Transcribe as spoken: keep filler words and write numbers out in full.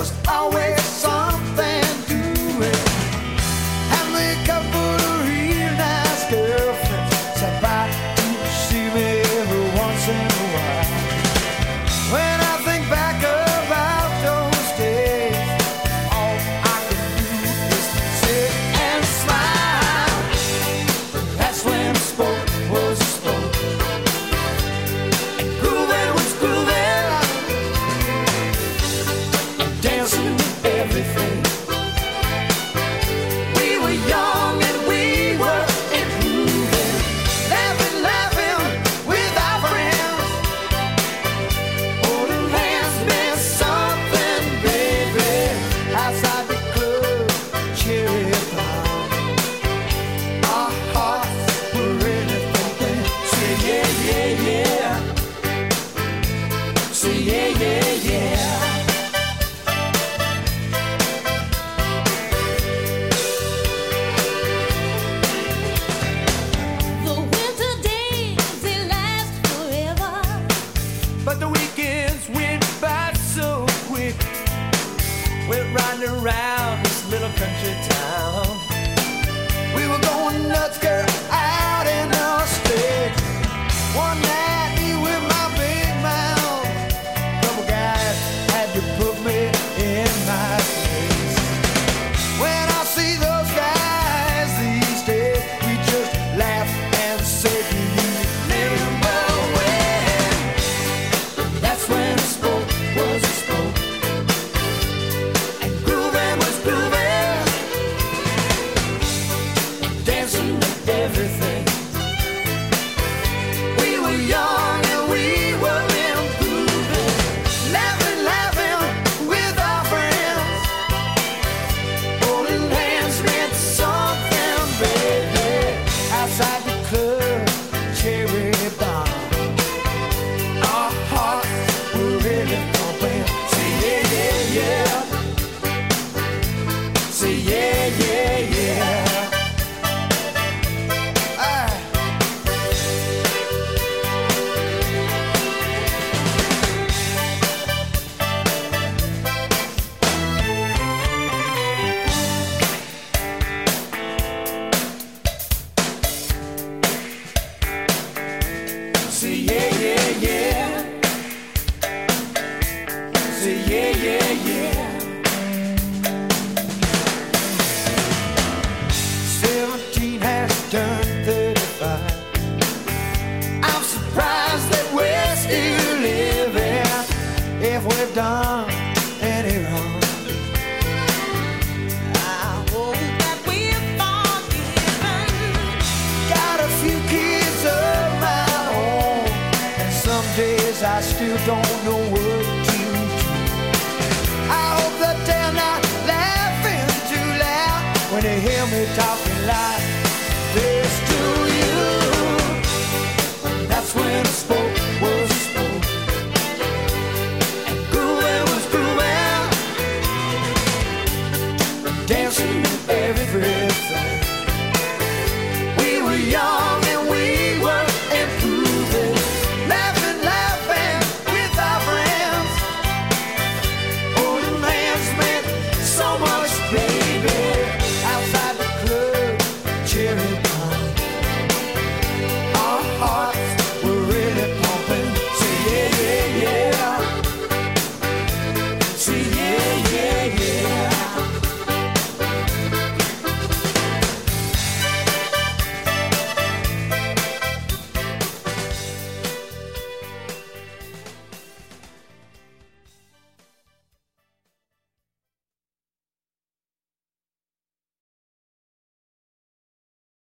was always something doing. And a couple of real nice girlfriends sat by to see me every once in a while. When I think back about those days, all I can do is sit and smile. That's when spoke was spoke, and grooving was grooving, and dancing with everything. We were young and we were improving, laughing, laughing with our friends. Holding hands meant something, baby. Outside the club, cherry pie. Our hearts were really thinking, say yeah, yeah, yeah. Say yeah, yeah, yeah. The winter days, they last forever. But the weekends went by so quick. We're riding around this little country town. We were going nuts, girl, out in the sticks. One night, me with my big mouth. Couple guys had to put me in my place. When I see those guys these days, we just laugh and say, do you remember when? That's when spoke was spoke, and grooving was grooving, dancing with everything. We were young and we were improving, laughing, laughing with our friends. Holding hands meant something, baby. Outside the club, cherry bomb. Our hearts were really pumping. Say yeah, yeah, yeah. Say yeah, yeah, yeah. Aye. Say yeah, yeah, yeah. Say yeah, yeah, yeah. Seventeen has turned thirty-five. I'm surprised that we're still living. If we've done any wrong, I hope that we're forgiven. got a few kids of my own, and some days I still don't know